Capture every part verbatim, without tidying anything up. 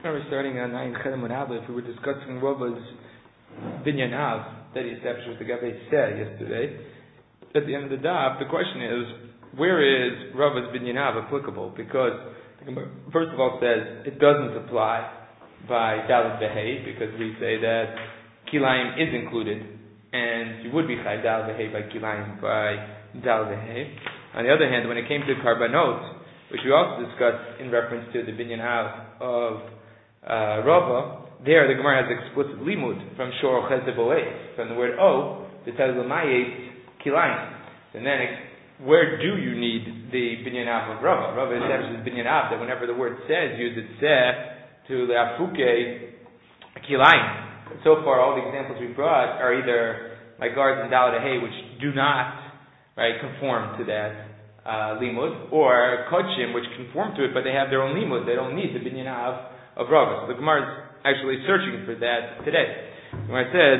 Remember, starting on nine Chedem Aleph, we were discussing Rava's binyan av that he established with the Gabbai Seh yesterday. At the end of the daf, the question is, where is Rava's binyan av applicable? Because first of all, says it doesn't apply by Dalet V'Hei, because we say that Kilayim is included, and you would be Chai Dalet V'Hei by Kilayim by Dalet V'Hei. On the other hand, when it came to Karbanot, which we also discussed in reference to the binyan av of uh, Rava, there the Gemara has explicit limud from Shor Chesed Bo'ez, from the word O, to tell L'mayet Kilayim. And then it, where do you need the binyan av of Rava? Rava establishes binyan av that whenever the word says, use it seh to le'afuke kilayim. So far, all the examples we brought are either like guards and Dalet Hay, which do not right conform to that uh, limud, or kodshim, which conform to it, but they have their own limud. They don't need the binyan av of Rava. So the Gemara is actually searching for that today. The Gemara says,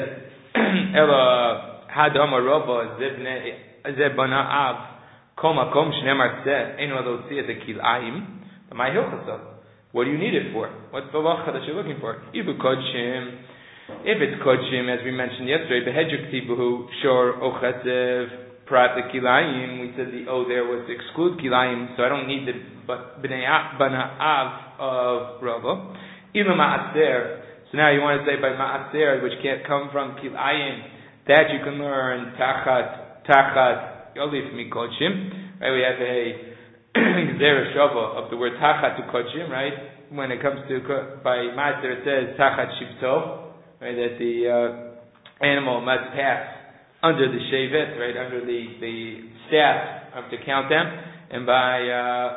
"Ela hadama Rava zebne zebana av kol makom shneimar seh eno lotziyat kilayim." My hilchasa. What do you need it for? What's the lacha that you're looking for? Ibu kodshim. If it's kodshim, as we mentioned yesterday, behedjuk tibuhu shor ochesev prat kilayim. We said the o there was to exclude kilayim, so I don't need the bnei bana av of Rava. Ila ma'aser. So now you want to say by ma'aser, which can't come from kilayim, that you can learn tachat tachat yolif mikodshim. Right? We have a Zera Shava of the word Tachat to Kodshim, right? When it comes to, by Master it says Tachat Shibto, right? That the uh, animal must pass under the Shevet, right? Under the, the staff of to count them. And by, uh,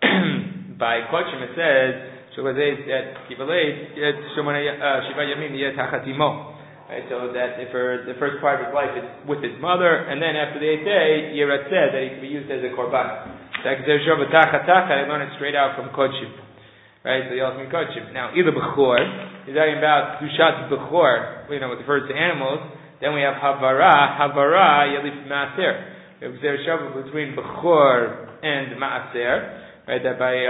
by Kodshim it says, Shavazet at Kivaled, Shiva Yamim Yet Tachat Imo. Right? So that if her, the first part of his life is with his mother, and then after the eighth day, Yerat said that he can be used as a Korban. I learn it straight out from Kodshim. Right? So Yelch min Kodshim. Now, either Bechor, he's talking about Tushat Bechor, you know, with refers to animals. Then we have Havara, Havara, Yelif Maaser. We have Zer Shabbat between Bechor and Maaser. Right? That by,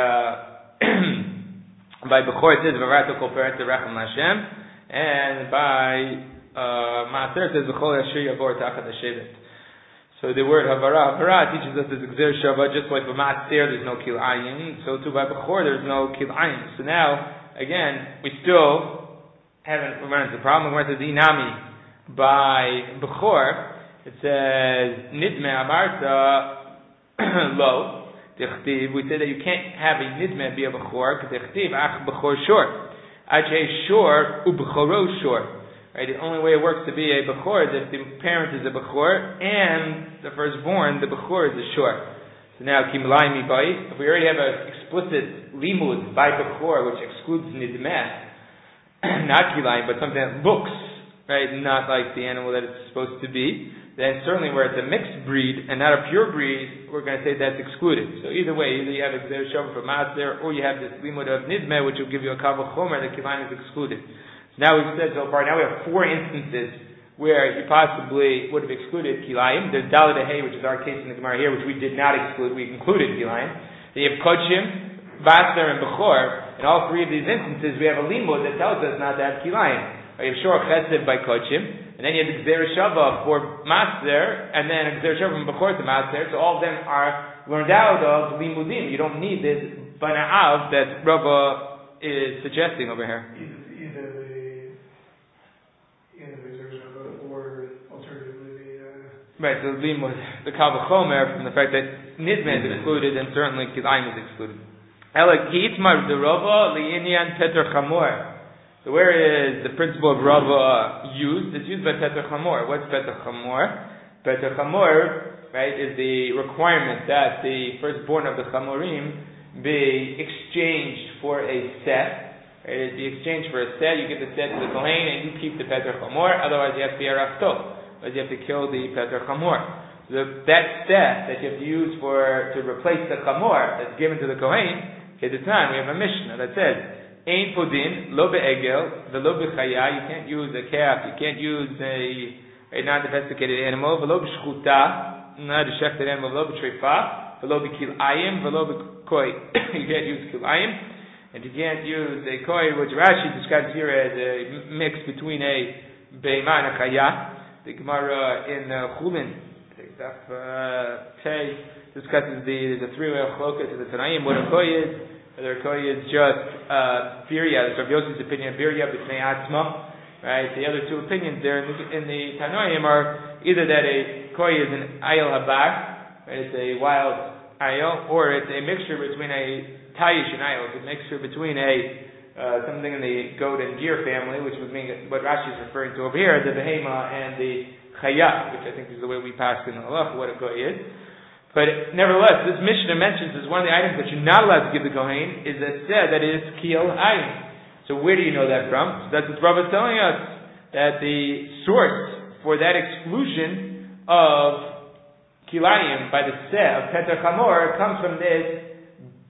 uh, by Bechor it says, Varato Kol Peret Terachem Lashem. And by, uh, Maaser it says, Bechor Yashir Yavor Tachat HaShevet. So the word Havara, Havara teaches us there's Gzer Shava, just like by Ma'aser there's no Kilayim, so too by Bechor there's no Kilayim. So now, again, we still haven't run into the problem. We're at the Dinami. By Bechor, it says, Nidme Amarta Lo, Tichtiv. We say that you can't have a Nidme be a Bechor, because Tichtiv, Ach Bechor Shor. Ajay Shor, U Bechoro Shor. Right, the only way it works to be a Bechor is if the parent is a Bechor and the firstborn, the Bechor is a Shor. So now, Kim Lai Mi Bai, if we already have an explicit limud by Bechor, which excludes Nidmeh, not Kilayim, but something that looks, right, not like the animal that it's supposed to be, then certainly where it's a mixed breed and not a pure breed, we're going to say that's excluded. So either way, either you have a Gzer Shava for Maser, or you have this limud of Nidmeh, which will give you a Kavah Chomer that Kilayim is excluded. Now we've said so far, now we have four instances where you possibly would have excluded Kilayim. There's Dalet Hay, which is our case in the Gemara here, which we did not exclude, we included Kilayim. Then you have Kodshim, Basar, and Bechor. In all three of these instances, we have a limud that tells us not to have Kilayim. You have Shor Chesed by Kodshim, and then you have the Gzer Shava for Maser, and then a Gzer Shava from Bechor to Maser, so all of them are learned out of limudim. You don't need this Bana'av that Rava is suggesting over here. Right, so the limud, the Kavah Chomer, from the fact that Nidmeh is excluded and certainly Kilayim is excluded. Ela Ki'itmar de Rava li'inyan Peter Chamor. So where is the principle of Rava used? It's used by Peter Chamor. What's Peter Chamor? Peter Chamor, right, is the requirement that the firstborn of the Chamorim be exchanged for a set. Right, it be exchanged for a set. You give the set to the Kohen and you keep the Peter Chamor. Otherwise, you have to be a Rafto. But you have to kill the Peter Chamor. So that set that you have to use for to replace the Chamor that's given to the Kohen, at the time we have a Mishnah that says, Ein Podin, Lo Be'egel, Velo B'chaya, you can't use a calf, you can't use a, a non-domesticated animal, Velo B'shchuta, not a shechted animal, Velo B'treifa, Velo B'kilayim, Velo B'koi, you can't use Kilayim, and you can't use a koi, which Rashi describes here as a mix between a beima and a chaya. The Gemara in uh, Chulin, uh, Tay, discusses the there's a three-way chloka to the Tanaim, what a koi is. Whether a koi is just uh, birya, that's Rav Yossi's opinion, birya b'tnei atzma. Right, the other two opinions there in the, in the Tanoim are either that a koi is an ayil habar, right, it's a wild ayil, or it's a mixture between a tayish and ayil. It's a mixture between a uh, something in the goat and deer family, which would mean what Rashi is referring to over here, the behema and the chaya, which I think is the way we pass in the halach what a koi is. But nevertheless, this Mishnah mentions as one of the items that you're not allowed to give the kohen is that said that it is kiyel ayin. So where do you know that from? So that's what Rav is telling us, that the source for that exclusion of kilayim by the seh of Peter Chamor comes from this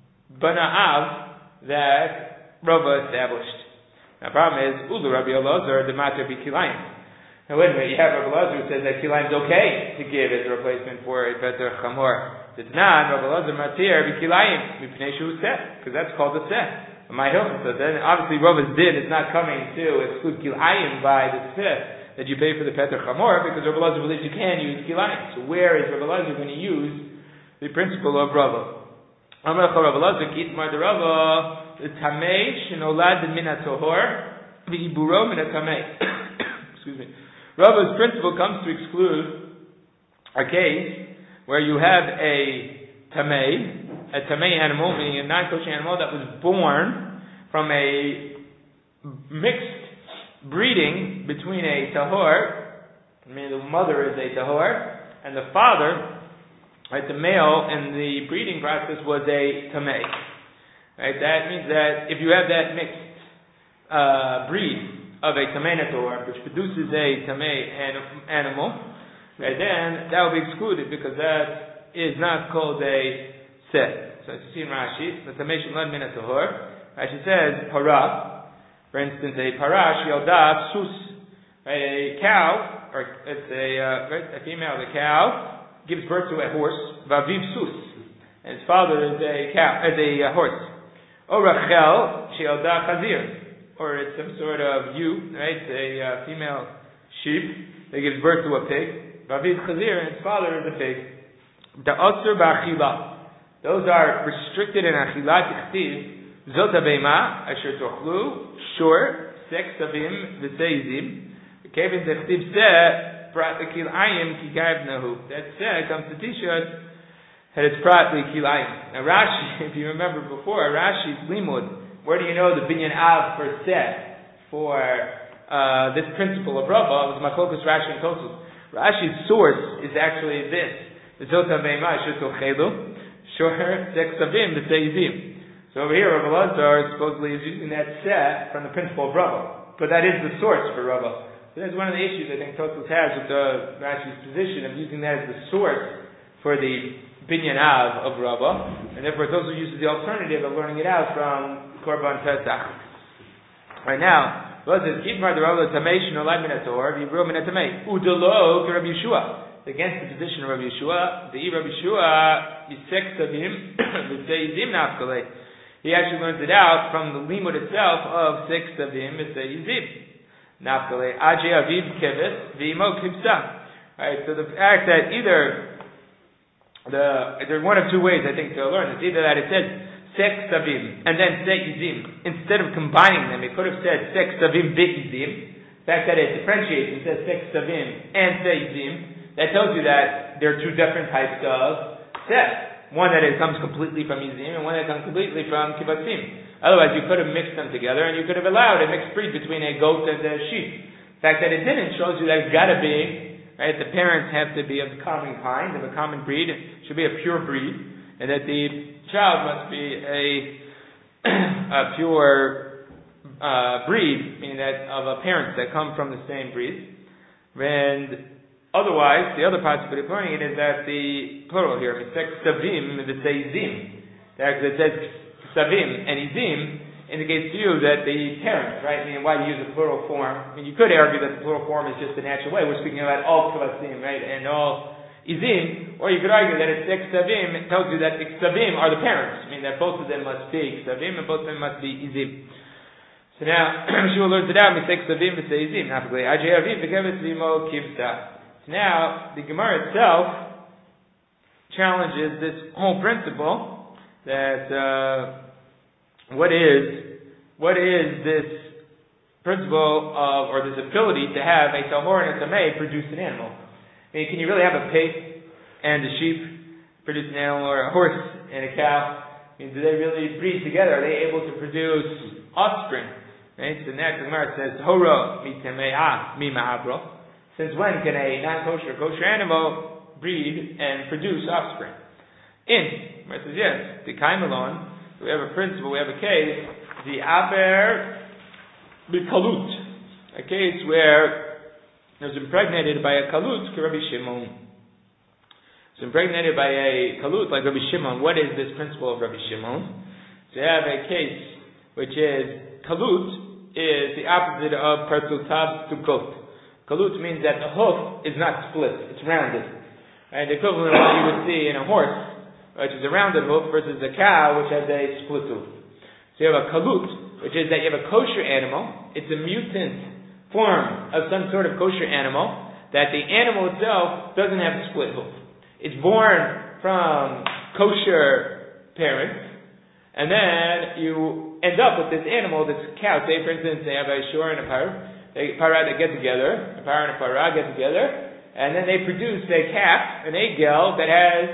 bana'av that Rav established. Now the problem is, Ulu Rabbi Elazar, the matter be kilayim. Now wait a minute, you have Rabbi Elazar who says that kilayim is okay to give as a replacement for a Peter Chamor. It's not, Rabbi Elazar matir be kilayim, mipnei shu seh, because that's called the seh. My hilchah, so then obviously Rava's din is not coming to exclude kilayim by the fifth that you pay for the Peter Chamor, because Rabbi Elazar believes you can use kilayim. So where is Rabbi Elazar going to use the principle of Rava? Amar Rabbi Elazar kitmar de Rava the tamei shenolad min hatohor v'iburo min hatamei. Excuse me. Rava's principle comes to exclude a case where you have a tamei, a tamei animal, meaning a non-kosher animal that was born from a mixed breeding between a tahor, meaning the mother is a tahor, and the father, right, the male in the breeding process was a tamei. Right, that means that if you have that mixed uh, breed of a tamei tahor, which produces a tamei anim- animal, right, then that will be excluded because that is not called a seh. So as you see in Rashi, the tamei shenolad min tahor, Rashi says para. For instance, a para she'yolda sus, right? A cow, or it's a uh, right, a female, the cow gives birth to a horse, vaviv sus, and his father is a cow, is a uh, horse. Or Rachel she'yolda chazir, or it's some sort of ewe, right? A uh, female sheep that gives birth to a pig, vaviv chazir, and his father is a pig. The Asur ba'achila. Those are restricted in Achilat Tichtiv. Zot habeima asher tochlu shor sek savim v'seizim. Kevin Tichtiv seh prat l'kilayim ki gaiv nahu. That seh comes to teach us that it's prat l'kilayim. Now Rashi, if you remember before, Rashi's limud, where do you know the binyan av for seh for uh, this principle of Rava? It was Machlokas Rashi and Tosfos. Rashi's source is actually this. Zot habeima asher tochlu. Sure, seksavim v'seizim. So over here, Rav Elazar supposedly is using that seh from the principle of Rava, but that is the source for Rava. So that's one of the issues I think Tosfos has with the Rashi's position of using that as the source for the binyan av of Rava, and therefore Tosfos uses the alternative of learning it out from Korban Pesach. Right now, Rav says, "Kitmar the Rava tamei shenolad min hator v'yiburo min hatamei udelo ke Rabbi Yeshua." Against the position of Rabbi Yeshua, the Rabbi Yeshua Yisek Savim V'Seizim Nafkalei. He actually learns it out from the limud itself of Sek Savim V'Seizim Nafkalei. Aje Aviv Keves V'Imo Kibsa. Right. So the fact that either the there's one of two ways I think to learn this. Either that it says Sek Savim and then Seizim instead of combining them, it could have said Sek Savim V'Izim. The fact that it differentiates and says Sek Savim and Seizim. That tells you that there are two different types of seh. One that it comes completely from Izim and one that comes completely from Kibbutzim. Otherwise, you could have mixed them together and you could have allowed a mixed breed between a goat and a sheep. The fact that it didn't shows you that it's got to be, right, the parents have to be of the common kind, of a common breed. It should be a pure breed. And that the child must be a, a pure uh, breed, meaning that of a parents that come from the same breed. And otherwise, the other possibility of learning it is that the plural here, misek savim v'seizim, that it says savim and izim, indicates to you that the parents, right? I mean, why do you use a plural form? I mean, you could argue that the plural form is just the natural way. We're speaking about all kvasim, right? And all izim, or you could argue that it's ksavim. It tells you that ksavim are the parents. I mean that both of them must be ksavim and both of them must be izim. So now Shmuel learns it out. We say ksavim, we say izim. So now the Gemara itself challenges this whole principle that uh, what is what is this principle of or this ability to have a talmor and a tamei produce an animal. I mean, can you really have a pig and a sheep produce an animal, or a horse and a cow? I mean, do they really breed together? Are they able to produce offspring? Right? So next, the Gemara says, "Hora mi tameah mi ma'abro." Since when can a non-kosher kosher animal breed and produce offspring? In the Gemara says yes. The kaimalon. We have a principle. We have a case. The aber b'kalut, a case where it was impregnated by a kalut, Rabbi Shimon. It's impregnated by a kalut like Rabbi Shimon. What is this principle of Rabbi Shimon? So you have a case which is kalut is the opposite of partzutav stukot. Kalut means that the hoof is not split; it's rounded. Right? The equivalent of what you would see in a horse, which is a rounded hoof, versus a cow, which has a split hoof. So you have a kalut, which is that you have a kosher animal. It's a mutant form of some sort of kosher animal, that the animal itself doesn't have a split hoof. It's born from kosher parents, and then you end up with this animal, this cow. Say, for instance, they have a shor and a par, a para that get together, a par and a para get together, and then they produce a calf, an egel, that has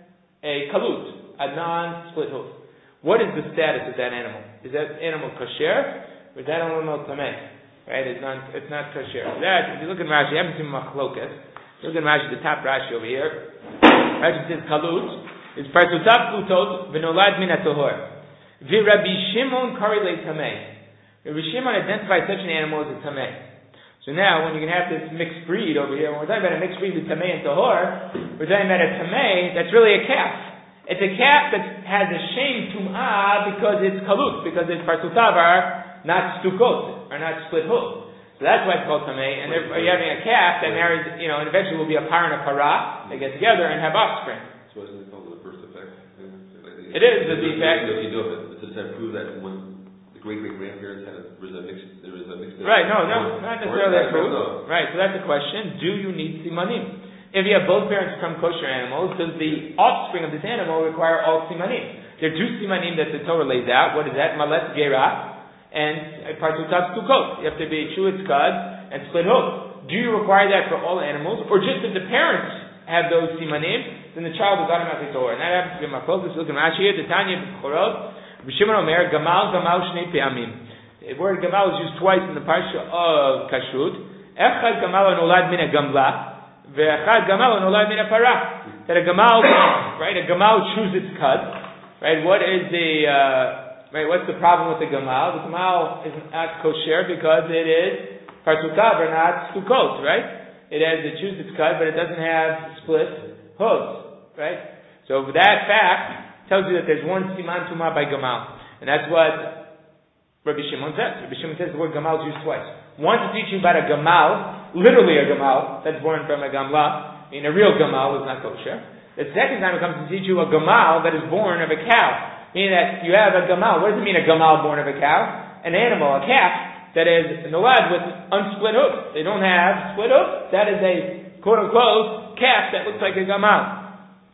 a kalut, a non-split hoof. What is the status of that animal? Is that animal kosher, or is that animal tameh? Right? It's not. It's not kosher. That, if you look at Rashi, I haven't seen machlokas. Look at Rashi, the top Rashi over here. Rashi says kalut is partzutav kutot v'nolad min atohor. V'Rabbi Shimon kari le tameh. Rabbi Shimon identifies such an animal as a tameh. So now, when you can have this mixed breed over here, when we're talking about a mixed breed with tameh and tahor, we're talking about a tameh that's really a calf. It's a calf that has a shame tum'ah because it's kalut, because its partzutav are not stukot, are not split hoof. So that's why it's called tameh. And you're having a calf that marries, you know, and eventually will be a par and a para. They get together and have offspring. So isn't it called the first effect? Like it is the defect. You know, it's to prove that when the great great grandparents had a there was a mixed there was a mixed. Right? No, no, not necessarily a proof. Right. So that's the question: do you need simanim? If you have both parents from kosher animals, does the offspring of this animal require all simanim? There are two simanim that the Torah lays out. What is that? Malet gera and partzutav stukot. You have to be chuitz kad and split hoof. Do you require that for all animals, or just if the parents have those simanim, then the child is automatically Torah? And that happens to be my focus. Look at Rashi here. The Tanya b'chorot. B'shimon omer gamal gamal shnei pe'amim. The word gamal is used twice in the parsha of kashrut. Echad gamal nolad min gamla. Ve'achad gamal nolad min para. That a gamal, right? A gamal chews its cud, right? What is the uh, right? What's the problem with the gamal? The gamal is not kosher because it is partzutav or not stukot, right? It has it chews its cud, but it doesn't have split hooves, right? So that fact tells you that there's one siman tumah by gamal, and that's what Rabbi Shimon says. Rabbi Shimon says the word gamal is used twice. One to teach you about a gamal, literally a gamal that's born from a gamla. I mean, a real gamal is not kosher. The second time it comes to teach you a gamal that is born of a cow, meaning that you have a gamal. What does it mean, a gamal born of a cow? An animal, a calf that is nolad with unsplit hoofs. They don't have split hoofs. That is a quote unquote calf that looks like a gamal.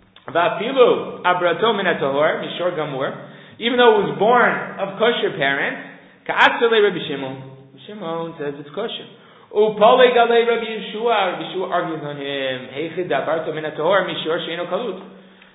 Vafilu abrato min atahor mishor gamur. Even though it was born of kosher parents, ka'asle Rabbi Shimon. Shimon says it's kosher. Upale galei Rabbi Yeshua. Rabbi Yeshua argues on him. Heichid dabarto min atahor mishor sheino kalut.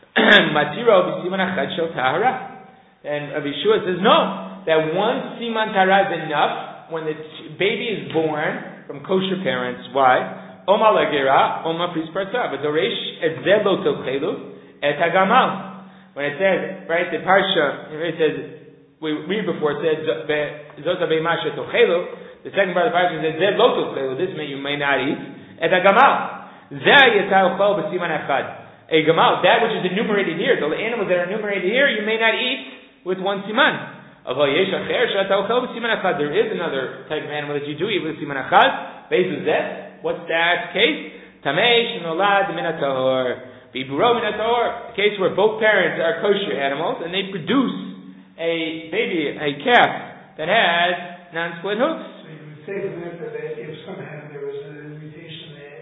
Matiro b'siman achad shel tahara. And Rabbi Yeshua says no. That one siman tahara is enough when the baby is born from kosher parents. Why? Oma lagera, oma pris parta. But doresh et zelo tochelu et hagamal. When it says, right, the parsha, it says, we read before, it said, Zota be'masha tochelu. The second part of the parsha says, Zeh lo tochelu. This may you may not eat. Et hagamal. Zeh yetau chol b'siman achad. A gamal, that which is enumerated here, the animals that are enumerated here, you may not eat with one siman. There is another type of animal that you do eat with siman achad. Beis zeh. What's that case? Tamei shenolad min hatahor, v'iburo min hatahor. A case where both parents are kosher animals and they produce a baby, a calf that has non-split hooves. So you would say from that that if somehow there was a mutation that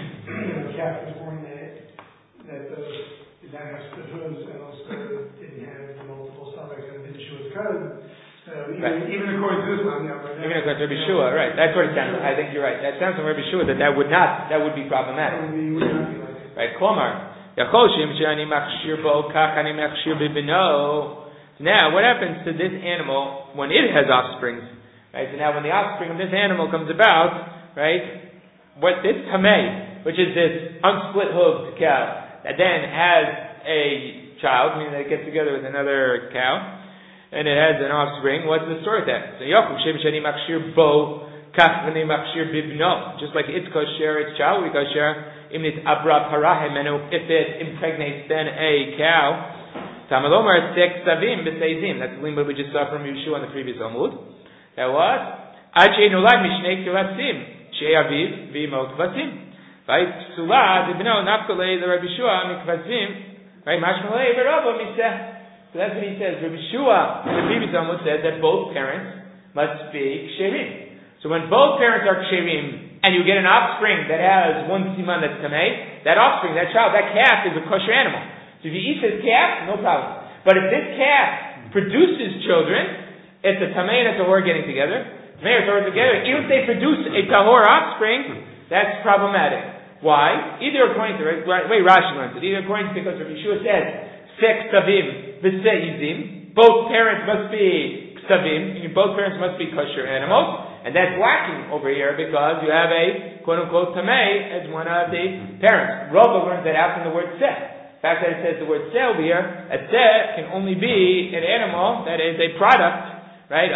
the calf was born that that those did not have split hooves and also didn't have the multiple stomachs and didn't show his cousin. So even, right. even according to this one, yeah, right, even according to Rabbi Shua, right? That's what it sounds. I think you're right. That sounds from Rabbi Shua that that would not that would be problematic. That would be, would not be like right? Klomar, Yachoshim shani machshir bo kach ani machshir bibino. Now, what happens to this animal when it has offspring? Right. So now, when the offspring of this animal comes about, right? What this tamei, which is this unsplit hooved cow, that then has a child, meaning that it gets together with another cow, and it has an offspring, what's the story with that? So Yaakov Shem Shani Machshir Bo Kach V'nei Machshir Bibno. Just like it's kosher, its child will be kosher. Im Nit Abra Parahemenu, if it impregnates then a cow. Tamalomar Sek Savim B'Seizim. That's the limbo we just saw from Yeshua on the previous Amud. That was Ad Shei Nolad Mishnei Kivasim Shei Aviv V'Imo Kivasim. V'Ait Psula B'Bno Nafkalei the Rabbi Yeshua Mikvasim. Right? Mashmalei V'Rabo Miseh. So that's what he says. Rabbi Shua, in the previous Talmud, said that both parents must be ksherim. So when both parents are ksherim, and you get an offspring that has one siman that's tamei, that offspring, that child, that calf is a kosher animal. So if you eat this calf, no problem. But if this calf produces children, it's a tamei and a tahor getting together. Tamei and tahor together. Even if they produce a tahor offspring, that's problematic. Why? Either according to the way Rashi learns it, either according to because Rabbi Shua says, Sek Stavim V'Seizim. Both parents must be Stavim. Both parents must be kosher animals. And that's lacking over here because you have a quote-unquote Tamei as one of the parents. Rava learns that out from the word Seh. The fact that it says the word Seh over here, a Seh can only be an animal that is a product, right,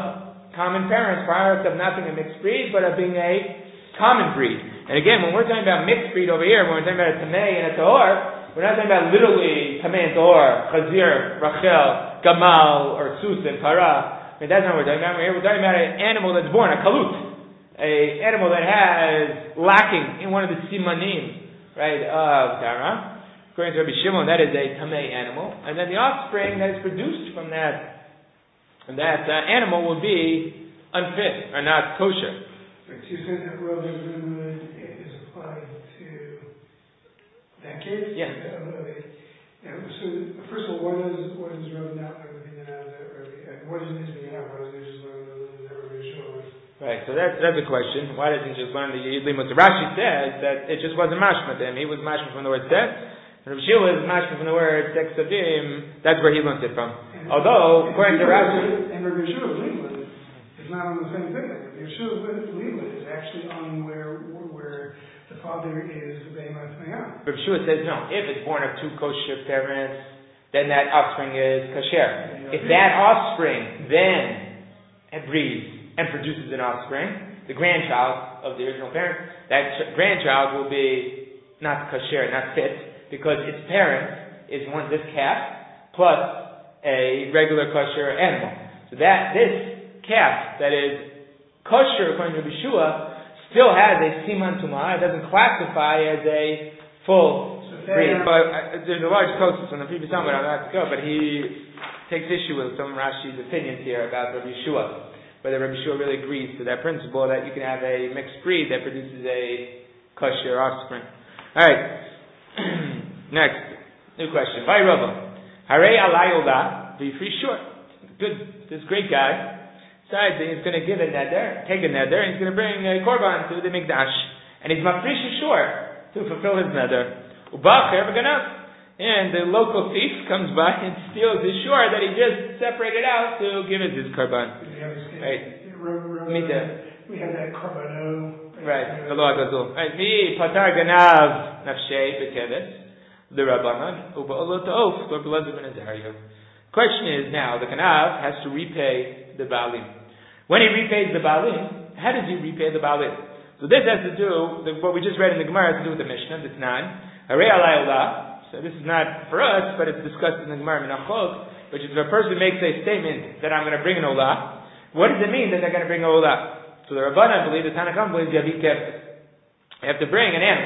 of common parents, product of not being a mixed breed, but of being a common breed. And again, when we're talking about mixed breed over here, when we're talking about a Tamei and a Tahor, we're not talking about literally Tamei and Tahor, Chazir, Rachel, Gamal, or Sus and Para. I mean, that's not what we're talking about. We're talking about an animal that's born, a Kalut. A animal that has lacking in one of the Simanim, right, of Tara. According to Rabbi Shimon, that is a Tamei animal. And then the offspring that is produced from that, that uh, animal will be unfit, or not kosher. So you said that Rabbi is applied to that case? Yes. Uh, yeah, so first of all, what is what is Rabbi not everything that out that Rabbi and what is this being out? Why doesn't he just learn that Rabbi Yeshua? Right, so that's that's a question. Why doesn't he just learn the Yid Limud? Rashi says that it just wasn't mashma to him. He was mashma from the word Seh. Rabbi Shua is mashma from the word Sek Savim. That's where he learned it from. And although, according to Rashi, and Rabbi Yeshua's Limud is not on the same thing. Rabbi Yeshua's Limud is actually on where where the father is Behemoth Mayam. Rabbi Shua says no. If it's born of two kosher parents, then that offspring is kosher. If that offspring then breeds and produces an offspring, the grandchild of the original parent, that ch- grandchild will be not kosher, not fit, because its parent is one this calf plus a regular kosher animal. So that this calf that is kosher according to Rabbi Shua still has a siman tumah. It doesn't classify as a full so breed. But uh, there's a large process on the previous time, but I'm not to go. But he takes issue with some of Rashi's opinions here about Rabbi Shua, whether Rabbi Shua really agrees to that principle that you can have a mixed breed that produces a kosher offspring. All right. Next, new question. By Rava, Harei Alayola, be free short. Good. This great guy decides that he's going to give a neder, take a neder, and he's going to bring a korban to the mikdash, and he's mafrish short to fulfill his neder. Ubacher v'ganav. And the local thief comes by and steals his shore that he just separated out to give as his korban. Right. We have that korban. Right. The law goes on. Right. Mi patar ganav nafshei bekeves the rabbanon ubaolot of or belazim ben Azariah. Question is now the ganav has to repay the balim. When he repays the balim, how does he repay the balim? So this has to do the, what we just read in the Gemara has to do with the Mishnah. That's nine. Harei alai olah. So this is not for us, but it's discussed in the Gemara Menachot, which is if a person makes a statement that I'm going to bring an olah, what does it mean that they're going to bring an olah? So the Rabbanan believe, the Tanakh believe, you have to bring an animal.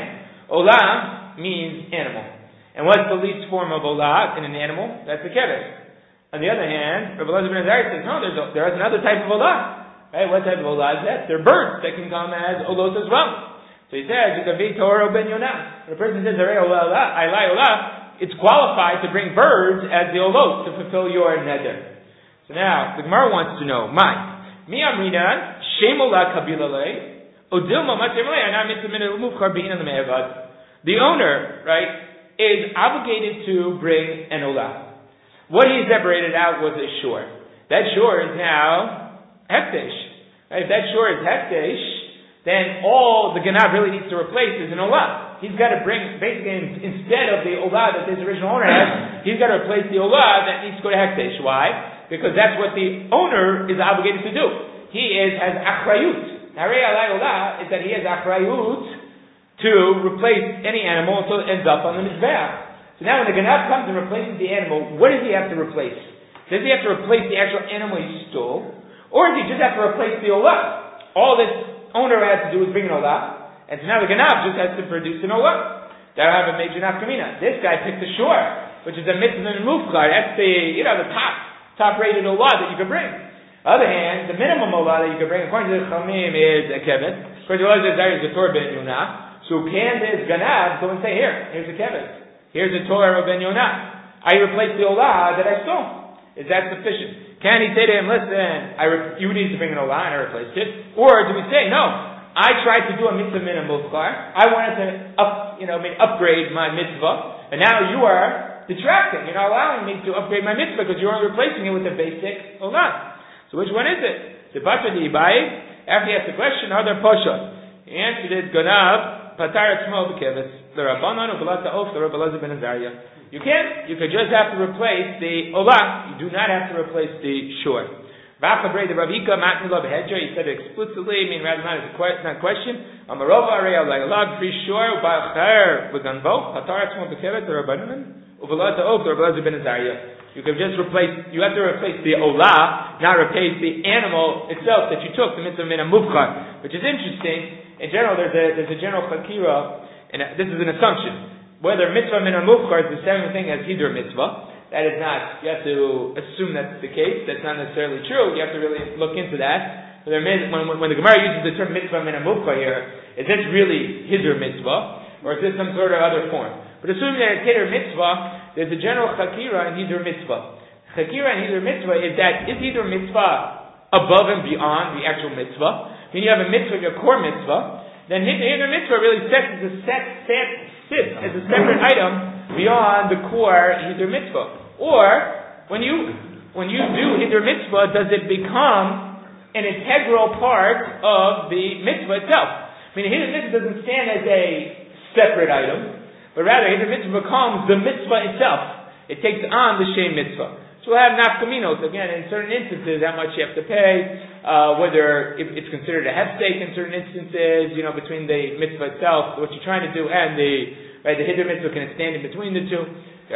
Olah means animal. And what's the least form of olah in an animal? That's a keves. On the other hand, Rabbi Elazar ben Azariah says, no, there's a, there is another type of olah. Right? What type of olah is that? They're birds that can come as olos as well. So he says, you can be Torah ben Yonah. When a person says, Arei olah, I lie olah, it's qualified to bring birds as the olot to fulfill your neder. So now, the Gemara wants to know, my, mi amrina, shem olah kabilale, odilma matemale, ana mitzvah mufchar be'ina l'me'evad. The owner, right, is obligated to bring an olah. What he separated out was a shore. That shore is now hekdesh. Right? If that shore is hekdesh, then all the ganav really needs to replace is an olah. He's got to bring, basically, instead of the olah that his original owner has, he's got to replace the olah that needs to go to hekdesh. Why? Because that's what the owner is obligated to do. He is has achrayut. Harei alai olah is that he has achrayut to replace any animal until it ends up on the mizbeach. So now when the ganav comes and replaces the animal, what does he have to replace? Does he have to replace the actual animal he stole? Or does he just have to replace the olah? All this owner has to do is bring an olah, and so now the ganav just has to produce an olah. That'll have a major nafkamina. This guy picked the shore, which is a mitzvah and mufchar. That's the, you know, the top, top rated olah that you can bring. On the other hand, the minimum olah that you can bring, according to the Chalmim, is a keves. According to the Elazar, is a Torah ben Yonah. So can this ganav go and say, here, here's a keves. Here's a Torah of Ben Yonah. I replaced the olah that I stole. Is that sufficient? Can he say to him, listen, I re- you need to bring an olah and I replaced it? Or do we say, no, I tried to do a mitzvah min a mufchar. I wanted to up, you know, upgrade my mitzvah, and now you are detracting. You're not allowing me to upgrade my mitzvah because you're only replacing it with the basic olah. So which one is it? The Batra di Ibai, after he asked the question, are there posha? He answered it, ganav, patar etzmo b'keves. The Rabbanan u'B'lat ha'of, the Rabbi Elazar ben Azariah. You can, you could just have to replace the olah. You do not have to replace the shore. V'achabrei the Ravika matni lo b'hedra. He said it explicitly. I mean, rather not as a que- not question. Amarova arei alay olah free shore ba'acher v'ganvo patar etzmo b'keves. The Rabbanan u'B'lat ha'of, the Rabbi Elazar ben Azariah. You could just replace. You have to replace the olah, not replace the animal itself that you took, the mitzvah min mufchar, which is interesting. In general, there's a there's a general chakira, and this is an assumption. Whether mitzvah min mufchar is the same thing as hidur mitzvah, that is not. You have to assume that's the case. That's not necessarily true. You have to really look into that. When, when the Gemara uses the term mitzvah min mufchar here, is this really hidur mitzvah, or is this some sort of other form? But assuming that it's hidur mitzvah, there's a general chakira and hidur mitzvah. Chakira and hidur mitzvah is that is hidur mitzvah above and beyond the actual mitzvah. When you have a mitzvah, your core mitzvah, then hidur mitzvah really sets as a set, set, sits as a separate item beyond the core hidur mitzvah. Or when you when you do hidur mitzvah, does it become an integral part of the mitzvah itself? I mean, hidur mitzvah doesn't stand as a separate item, but rather hidur mitzvah becomes the mitzvah itself. It takes on the shem mitzvah. So we'll have nafkaminos, again, in certain instances, how much you have to pay, uh, whether it, it's considered a hefsek in certain instances, you know, between the mitzvah itself, what you're trying to do, and the, right, the hidur mitzvah can stand in between the two.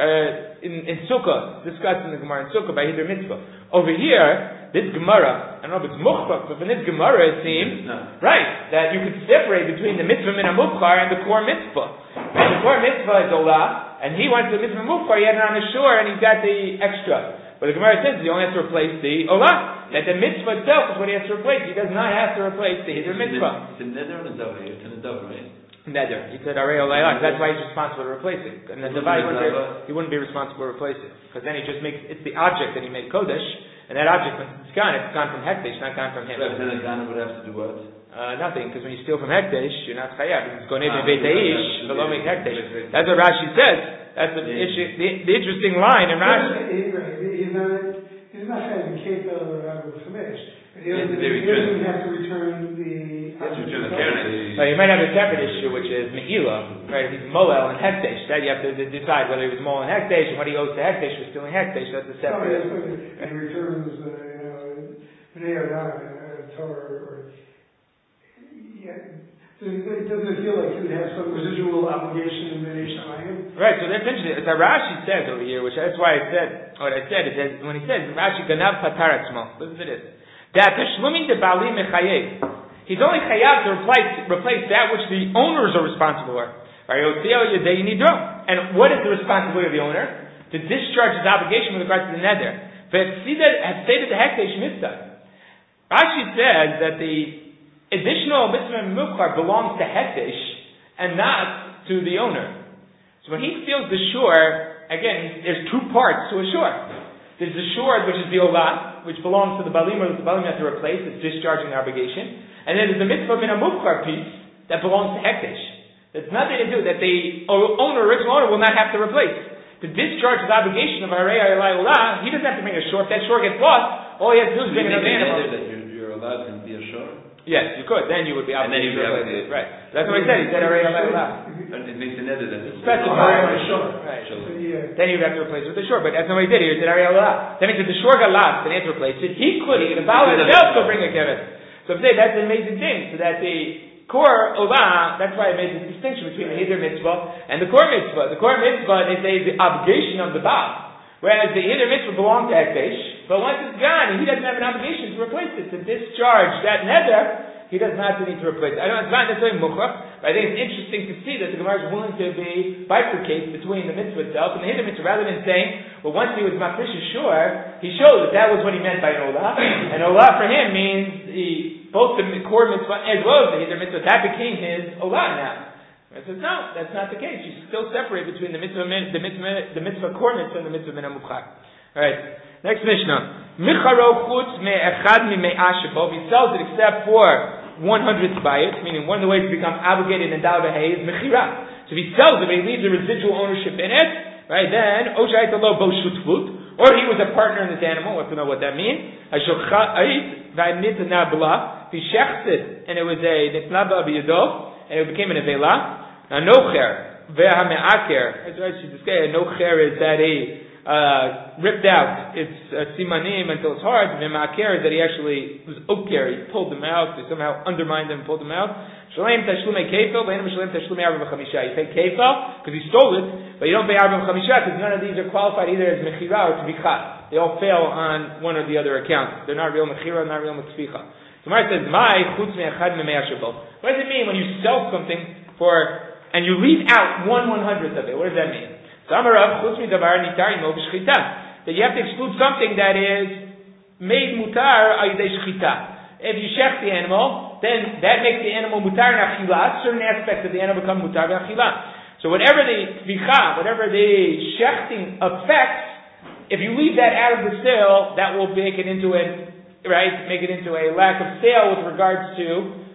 Uh, in, in Sukkah, discussed in the Gemara in Sukkah by hidur mitzvah. Over here, this Gemara, I don't know if it's mukhbak, but in this Gemara it seems, no. right, that you could separate between the mitzvah min ha-mufchar and the core mitzvah. And the core mitzvah is olah, and he went to the mitzvah mufchar, he had it on the shore, and he got the extra. But the Gemara says he only has to replace the olah. That the mitzvah itself is what he has to replace. He does not have to replace the hidur mitzvah. It's a neder and a davar. It's a davar, right? Neder. He said arei olaylah. That's why he's responsible to replace it. And the davar, he wouldn't be, he wouldn't be responsible to replace it. Because then he just makes, it's the object that he made kodesh, and that object, when it's gone, it's gone from hekdesh, not gone from him. But then a ganav would have to do what? Uh, nothing, because when you steal from hekdesh, you're not chayav. It's gonei beit haish, v'lo make hekdesh. That's what Rashi says. That's the, yeah. issue, the, the interesting line in Rashi. He's not, he's not having ketel or Rabbi Chamesh. He doesn't, he doesn't have to return the... He has to return the keren. So you might have a separate issue, which is Me'ila, right? If he's Moel and Hekdesh, that you have to decide whether he was Moel and Hekdesh, and what he owes to Hekdesh was stealing Hekdesh. That's a separate... No, and he returns, uh, you know, B'nai Adam, uh, Torah, or... Yeah. So it doesn't feel like he would have some residual obligation in B'nai Shamayim. Right, so that's interesting. It's a Rashi says over here, which that's why I said, what I said, it says, when he says, Rashi Ganav Patar Atzmo, listen to this. That Tashlumin de Bali Mechayev. He's only chayav to replace, replace that which the owners are responsible for. And what is the responsibility of the owner? To discharge his obligation with regard to the neder. Rashi says that the additional mitzvah mukar belongs to hekdesh and not to the owner. So when he steals the shore, again, there's two parts to a shore. There's the shore, which is the olah, which belongs to the balim, or the balim has to replace, it's discharging the obligation. And then there's the mitzvah min mukar piece that belongs to hekdesh. That's nothing to do, that the owner, original owner, will not have to replace. To discharge his obligation of Harei Alai Olah, he doesn't have to bring a shore. If that shore gets lost, all he has to do is bring another animal. That you're, you're allowed to be a shore? Yes, you could. Then you would be obligated to replace it. Right. That's what he said. He said Harei Alai Olah. And it makes a nether that it's specified on the shore. Right. Then you'd have to replace it with the shore. But that's not what he did. He said Harei Alai Olah. That means if the shore got lost and he had to replace it, he could. The Baal himself could bring a kevet. So I'm saying that's an amazing thing. So that the Kor Olah, that's why I made this distinction between the Hider Mitzvah and the Kor Mitzvah. The Kor Mitzvah is a, the obligation of the Baal, whereas the Hider Mitzvah belongs to Hekdesh, but once it's gone, he doesn't have an obligation to replace it, to discharge that nether, he does not need to replace it. I don't know, it's not necessarily Mukhach, but I think it's interesting to see that the Gemara is willing to be bifurcated between the Mitzvah itself and the Hider Mitzvah, rather than saying, well, once he was Mafrish Shur, he showed that that was what he meant by Olah, and Olah for him means the both the core mitzvah as well as the Hider mitzvah, that became his olah now. I says, no, that's not the case. You still separate between the mitzvah, the mitzvah, the mitzvah core mitzvah and the mitzvah min ha-mubchak. Alright, next Mishnah. Micharo chutz me'echad mi'me'ah shebo. He sells it except for one hundredth bayit, meaning one of the ways to become obligated in Dal V'Hei is mechira. So if he sells it, but he leaves a residual ownership in it, right, then, Oshayt lo bo shutfut, or he was a partner in this animal, we have to know what that means. Ashokhat v'ayit nabla. He shechs it, and it was a nitnaba b'yado, and it became an avela. A nocher ve'hame'aker. As I should say, a nocher is that he uh, ripped out its uh, simanim until it's hard. Ve'me'aker is that he actually was oker. He pulled them out. He somehow undermined them and pulled them out. Shalem tashlumei kefel, ve'enim shalem tashlumei arba v'chamisha. You pay kefel because he stole it, but you don't pay arba v'chamisha because none of these are qualified either as mechira or tvicha. They all fail on one or the other accounts. They're not real mechira, not real mekficha. Gemara says, "My chutz me'achad me'me'ah shebo." What does it mean when you sell something for and you leave out one one hundredth of it? What does that mean? So Amarav chutz me'davar nitar imo b'shchita. That you have to exclude something that is made mutar al yedei shchita. If you shech the animal, then that makes the animal mutar nachila. Certain aspects of the animal become mutar nachila. So whatever the tvicha, whatever the shechting affects, if you leave that out of the sale, that will make it into a right, make it into a lack of sale with regards to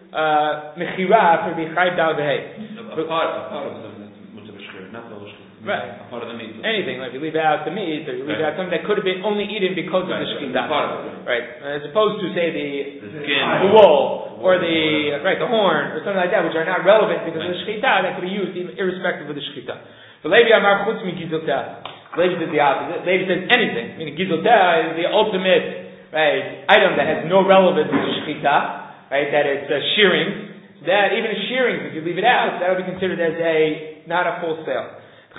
mechira for the chayv dal v'hei. A part, a part of something that's mutar not the shchita. Right. A part of the meat. Anything, like you leave out the meat, or you leave right. out something that could have been only eaten because right. of the shchita. Part of it. Right. As opposed to say the, the skin, the wool, or the right, the horn, or something like that, which are not relevant because right. of the shchita, that could be used even irrespective of the shchita. So Levi Amar chutz mi gizotah. Levi says the opposite. Levi says anything. Meaning gizotah is the ultimate right, item that has no relevance to shechita, right, that it's uh, shearing, that even a shearing, if you leave it out, that will be considered as a, not a full sale. We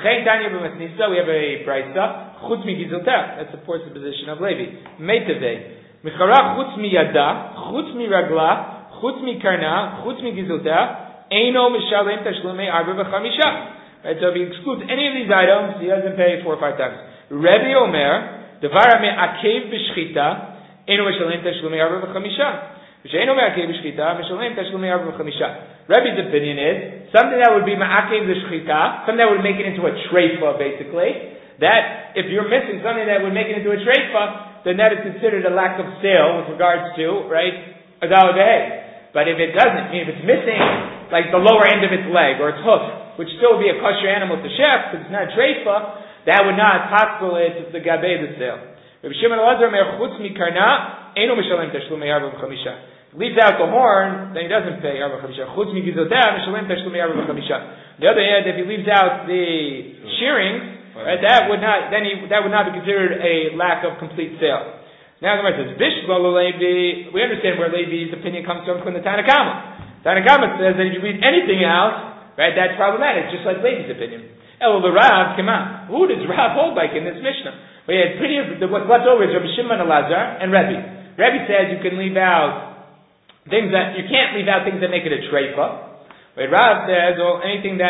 have a brayta, chutz mi gizotah, that supports the position of Levi. Meitaveh, michara chutz mi yada, chutz mi ragla, chutz mi karna, chutz mi gizotah, eino mishalem tashlumei arba v'chamisha. Right, so if he excludes any of these items, he doesn't pay four or five times. Rebbe Omer, devar me'akev b'shchita, Eino meshalem tashlumei arba v'chamisha. V'she'eino me'akev b'shchita, meshalem tashlumei arba v'chamisha. Rebbe's opinion is something that would be ma'akev b'shchita, something that would make it into a treifa, basically. That if you're missing something that would make it into a treifa, then that is considered a lack of sale with regards to right a dollar v'hei. But if it doesn't, I mean if it's missing like the lower end of its leg or its hoof, which still would be a kosher animal to chef because it's not a treifa, that would not postulate the gabei the sale. Rabbi Shimon Elazar mer chutz mikarna eno mishalem tashlumei arba v'chamisha. Leaves out the horn, then he doesn't pay arba v'chamisha. Chutz migizotah mishalem tashlumei arba v'chamisha. The other hand, if he leaves out the shearing, right, that would not then he that would not be considered a lack of complete sale. Now the Gemara says Bishlo Levi. We understand where Levi's opinion comes from from the Tanna Kama. Tanna Kama says that if you leave anything out, right, that's problematic, just like Levi's opinion. El the Rav came out. Who does Rav hold like in this Mishnah? We had pretty, what's left over is Rabbi Shimon Elazar and Rebbe. Rebbe says you can leave out things that, you can't leave out things that make it a treifa. But Rav says, well, anything that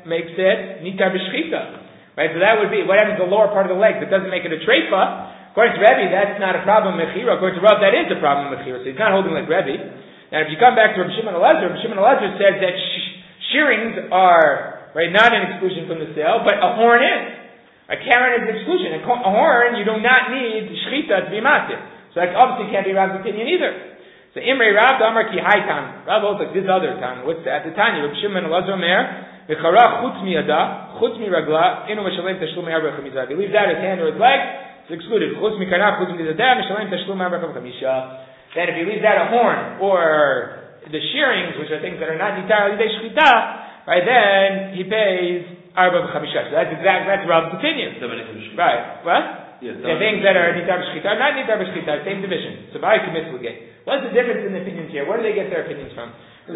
makes it nitar b'shchita. Right, so that would be, what happens to the lower part of the leg that doesn't make it a treifa? According to Rebbe, that's not a problem with Mechira. According to Rav, that is a problem with Mechira. So he's not holding like Rebbe. Now if you come back to Rabbi Shimon Elazar, Rabbi Shimon Elazar says that sh- shearings are, right, not an exclusion from the sale, but a horn is. A karen is an exclusion. A, co- a horn, you do not need shchita to be matir. So that obviously can't be Rav's opinion either. So Imrei Rav, Amar ki haitan. Rav holds like this other time. What's that? The Tanya, Rabbi Shimon Elazar Omer, V'chara chutz miyada, chutz miragla, inu meshalem tashlum arba chamisa. If he leaves out his hand or his leg, it's excluded. Chutz mikana, chutz miyada, meshalem tashlum arba chamisha. Then if he leaves out a horn or the shearings, which are things that are not nitar alidei shchita, right? Then he pays arba chamisha. So that's exactly that's Rav's opinion. Right? What? Yeah, the things that are nitar shchita, not nitar shchita, same division. So by commitment. What's the difference in the opinions here? Where do they get their opinions from?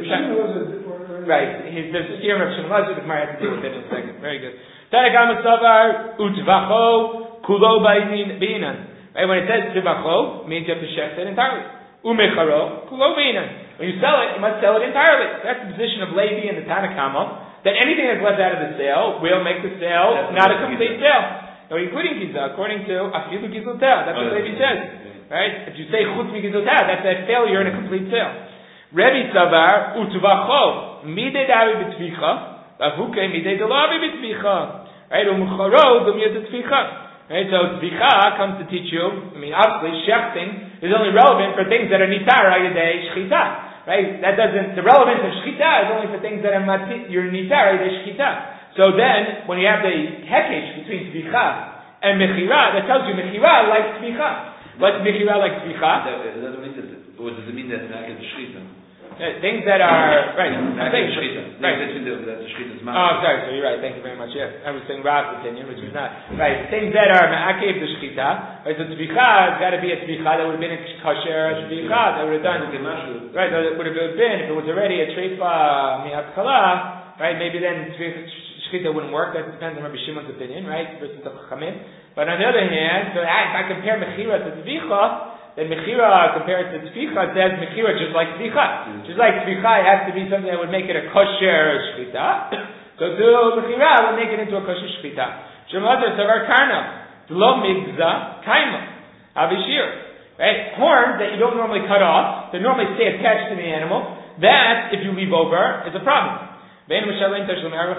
Right. His, there's a theorem of Shimon Elazar, the Gemara has to deal with it in a second. Very good. Tanakama Savar, Utvacho, Kulo Ba'inan. Right, when it says Tvacho, means you have to shecht it entirely. Umecharo, Kulo Ba'inan. When you sell it, you must sell it entirely. That's the position of Levi and the Tanakama, that anything that's left out of the sale will make the sale that's not a complete sale. No, including Giza, according to Afilu Gizotah. That's what Levi says. Right? If you say Chutz Mi Gizotah, that's a failure in a complete sale. Rebbe Savar, Utvacho, Midei Davi B'Tvicha, Avuke Midei Delavi B'Tvicha. Right? Umcharo, Dumiyat B'Tvicha. Right? So Tvicha comes to teach you, I mean, obviously, shechting is only relevant for things that are nitar ayadei shchita. Right? That doesn't, the relevance of shchita is only for things that are matit, you're nitar ayadei shchita. So then, when you have the hekesh between Tvicha and Mechira, that tells you Mechira like Tvicha. What's Mechira like Tvicha? That doesn't mean that, what does it mean that it's not shchita? Uh, things that are right. I think shchita. Right. Oh, sorry. So you're right. Thank you very much. Yes, I was saying Rav's opinion, which is not right. Things that are ma'akev the shchita. Right. So tzvicha has got to be a tzvicha that would have been a kosher tzvicha that would have done. Right. That would have been if it was already a treifa mi'atkala. Right. Maybe then shchita wouldn't work. That depends on Rabbi Shimon's opinion. Right. Versus the chachamim. But on the other hand, so if I compare mechira to tzvicha. Then Mechira compared to Tvicha says Mechira just like Tvicha. Mm-hmm. Just like Tvicha, it has to be something that would make it a kosher shchita. So to Mechira would make it into a kosher shchita. Shimon Elazar Savar Karna, Lo Migza Kaima Avishir. Right? Horns that you don't normally cut off, they normally stay attached to the animal. That, if you leave over, is a problem. Gizotat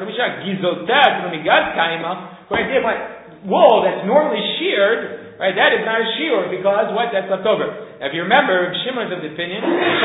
Lumigaz Kaima. For example, like wool that's normally sheared. Right, that is not a shiur because what? That's left over. Now, if you remember, Shimon's of the opinion,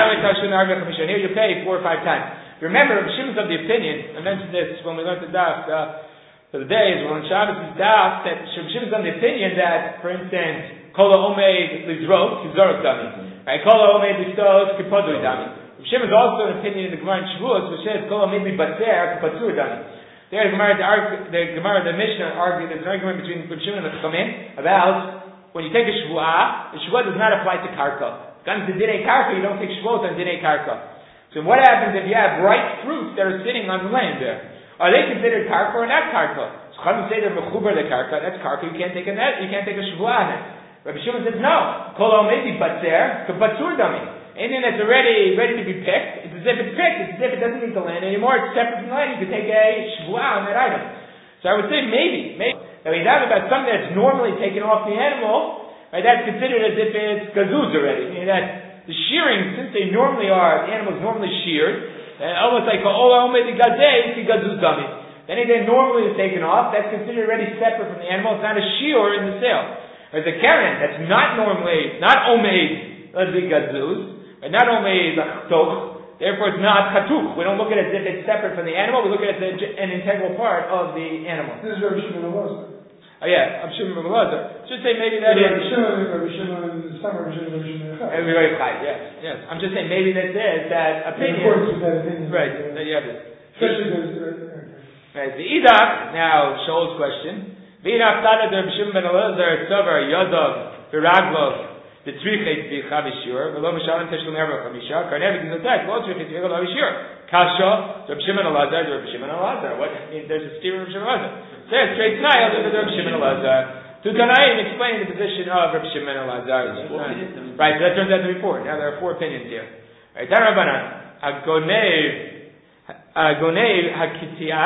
here you pay four or five times. Remember, Shimon's of the opinion, I mentioned this when we learned the daf uh, for the days, when Shabbos is daf, that Shimon's of the opinion that, for instance, Kola Omeid Lizrot, Kizorot Dami. Right, Kola Omeid Listos, Kipodu Dami. Shimon's also an opinion in the Gemara in Shavuos, which says Kola Omeid Libatzer, Kipodu Dami. There, the Gemara, the Gemara, the Mishnah argued there's an argument between Shimon and the Chachamim about when you take a shvuah, the shvuah does not apply to karka. Comes to dinei karka, you don't take shvuot on dinei karka. So what happens if you have ripe fruits that are sitting on the land there? Are they considered karka or not karka? So Chachamim say they're mechuber the karka. That's karka. You can't take a net. You can't take a shvuah on it. Rabbi Shimon says no. Kol maybe batzer kabatzur dami. Anything that's already ready to be picked, it's as if it's picked. It's as if it doesn't need the land anymore. It's separate from the land. You can take a shvuah on that item. So I would say maybe, maybe. Now we talk about something that's normally taken off the animal, right? That's considered as if it's gazuz already. Meaning that the shearing, since they normally are, the animal's normally sheared, uh, almost like ola omedi gazeh, ki gazuz dami. Anything that normally is taken off, that's considered already separate from the animal. It's not a shiur in the sale. There's a karen that's not normally, not omed, let's be gazuz, and not omed lachtoch. Therefore, it's not chatuch. We don't look at it as if it's separate from the animal. We look at it as an integral part of the animal. This is Rabbi Shimon Elazar. Oh yeah, I'm Shimon Elazar. Just say maybe that is. Rabbi Shimon, Rabbi Shimon, some Rabbi Shimon, Rabbi Shimon. Everybody chai. Yes, yes. I'm just saying maybe that is that opinion. In accordance with that opinion. Right. That you have this. Especially because. Right. The idach now Shaul's question. V'idach tada Rabbi Shimon ben Elazar tzavar yadav v'raglov. The tzrichet v'chavishur, v'lo mishalim teshlum erva chamisha, karnev v'gizotek, lo tzrichet v'chavishur. Kasha, Rabbi Shimon Elazar, Rabbi Shimon Elazar. What? I mean, there's a steer of Rabbi Shimon Elazar. Says straight tonight, I'll do Rabbi Shimon Elazar. To Tanaim explaining the position of Rabbi Shimon Elazar. Right, so that turns out to be four. Now there are four opinions here. Right, Tana Rabbanan, Agonev, Agonev hakitiat,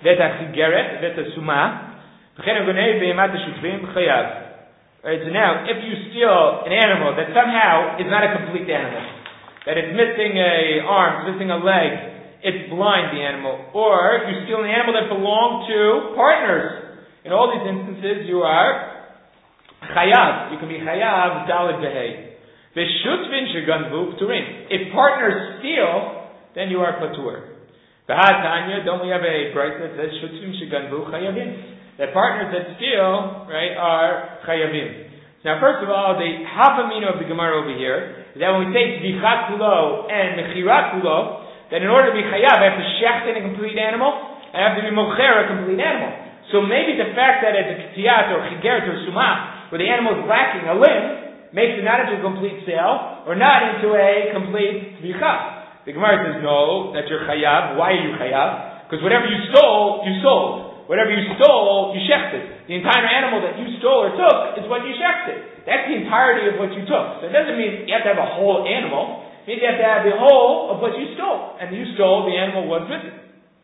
v'et hachigeret, v'et hasuma, v'chen hagonei behemat hashutfim chayav. Right, so now, if you steal an animal that somehow is not a complete animal, that it's missing a arm, it's missing a leg, it's blind, the animal, or you steal an animal that belonged to partners. In all these instances, you are chayav. You can be chayav, daled behei. V'shutvin sheganvu p'turim. If partners steal, then you are patur. V'hatanya, don't we have a bright that says shutvin sheganvu chayavim? That partners that steal, right, are chayavim. Now, first of all, the havamina of the Gemara over here is that when we say tzvichat kulo and mechirat kulo, then in order to be chayav, I have to shechten a complete animal, and I have to be mocher a complete animal. So maybe the fact that it's a ketiyat or chigeret or sumah, where the animal is lacking a limb, makes it not into a complete sale, or not into a complete tzvichat. The Gemara says, no, that you're chayav. Why are you chayav? Because whatever you stole, you sold. Whatever you stole, you shechted. The entire animal that you stole or took is what you shechted. That's the entirety of what you took. So it doesn't mean you have to have a whole animal. It means you have to have the whole of what you stole. And you stole, the animal was missing.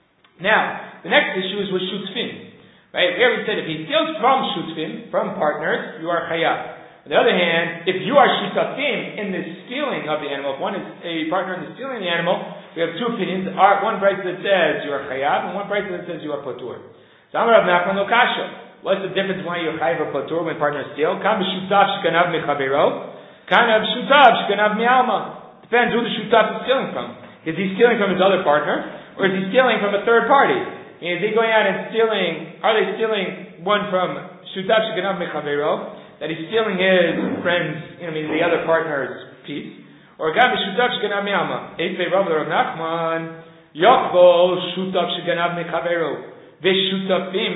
Now, the next issue is with shutfim. Right? Here we said if he steals from shutfim, from partners, you are chayav. On the other hand, if you are shutafim in the stealing of the animal, if one is a partner in the stealing of the animal, we have two opinions. One brayso that says you are chayav, and one brayso that says you are patur. What's the difference why you're chayav or patur when partners steal? Kam b'shutav shekanav mechavero, kana b'shutav shekanav mi'alma. Depends who the shutaf is stealing from. Is he stealing from his other partner, or is he stealing from a third party? Is he going out and stealing? Are they stealing one from shutav shekanav mechavero, that he's stealing his friend's, you know, I mean the other partner's piece, or kam b'shutav shekanav mi'alma? Eifei Rav Rav Nachman yochol shutav shekanav mechavero. V'shutafim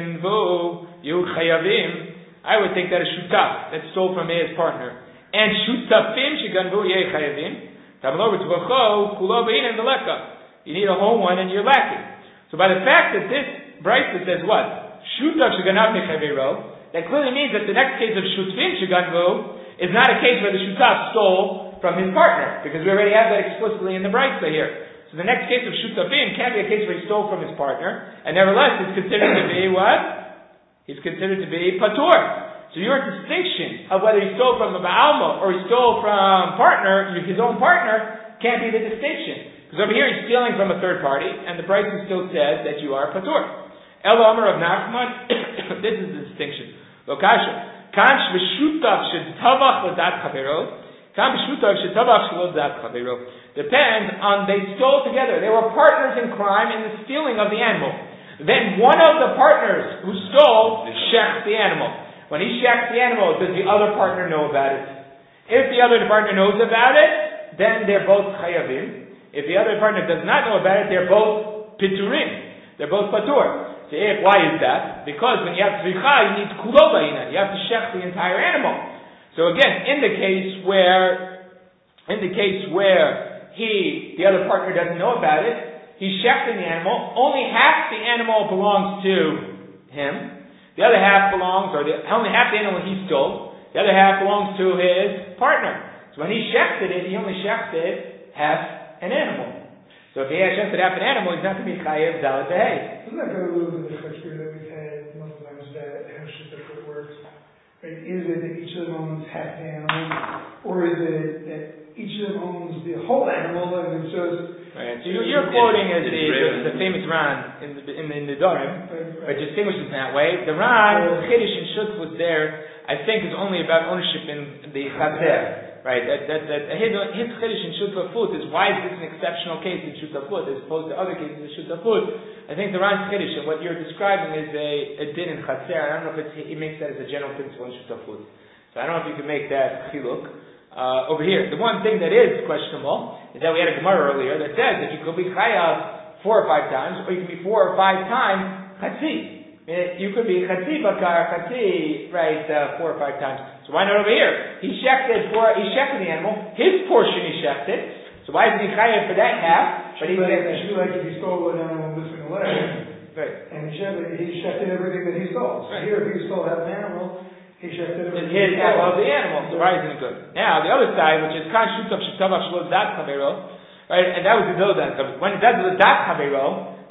sheganvu yu chayavim. I would think that a shutaf that stole from his partner, and shutafim sheganvu yeh chayavim. Tamlo b'tvacho kulo b'inen v'leka. You need a whole one, and you're lacking. So by the fact that this brayso says what shutaf sheganav mechavero, that clearly means that the next case of shutfim sheganvu is not a case where the shutaf stole from his partner, because we already have that explicitly in the brayso here. So the next case of shutafim can't be a case where he stole from his partner, and nevertheless it's considered to be what? He's considered to be patur. So your distinction of whether he stole from a ba'alma or he stole from partner, his own partner, can't be the distinction. Because over here he's stealing from a third party, and the price still says that you are patur. Elo Amar of Nachman, this is the distinction. Lokasha, kansh v'shutaf shetavach l'dat chaverot, kansh v'shutaf shetavach l'dat chaverot. Depends on, they stole together. They were partners in crime in the stealing of the animal. Then one of the partners who stole shechs the animal. When he shechs the animal, does the other partner know about it? If the other partner knows about it, then they're both chayavim. If the other partner does not know about it, they're both piturim. They're both patur. So if, why is that? Because when you have tzricha, you need kulo b'ina. You have to shech the entire animal. So again, in the case where, in the case where he, the other partner doesn't know about it, he's shechting the animal, only half the animal belongs to him, the other half belongs, or the, only half the animal he stole, the other half belongs to his partner. So when he shechted it, he only shechted half an animal. So if he has shechted half an animal, he's not going to be chayev daled behei. Doesn't that go a little bit the cheshbon that we've had multiple times that how shitafut works? Right? Is it that each of them owns half the animal, or is it that each of them owns the whole animal, and it's just... Right. So you're, you're quoting as the, the, the famous Ran in the in the, in the Dorim, but distinguishes in that way. The Ran, Chiddush and Shut was there, I think, is only about ownership in the Chazer. Right? That, that, that his, his Chiddush and Shut Fut is why is this an exceptional case in Shut Fut as opposed to other cases in Shut Fut. I think the Ran's Chiddush and what you're describing is a, a din in Chazer. I don't know if it's, he makes that as a general principle in Shut Fut. So I don't know if you can make that chiluk. Uh, over here, the one thing that is questionable is that we had a Gemara earlier that says that you could be chayav four or five times, or you can be four or five times chatzi. You could be chatzi bakar, chatzi, right, uh, four or five times. So why not over here? He shechted for, he shechted the animal, his portion he shechted, so why isn't he chayav for that half? But he should, said, like, should be like if he stole an animal missing a leg, right. and he shechted, he shechted everything that he stole. So right. here, if he stole half an animal, he shechted everything. His half of the animal, so why isn't it good? Now, the other side, which is kan shutav shetavach shlo dat chavero, right, and that was the Zodan. So when it does the dat chavero,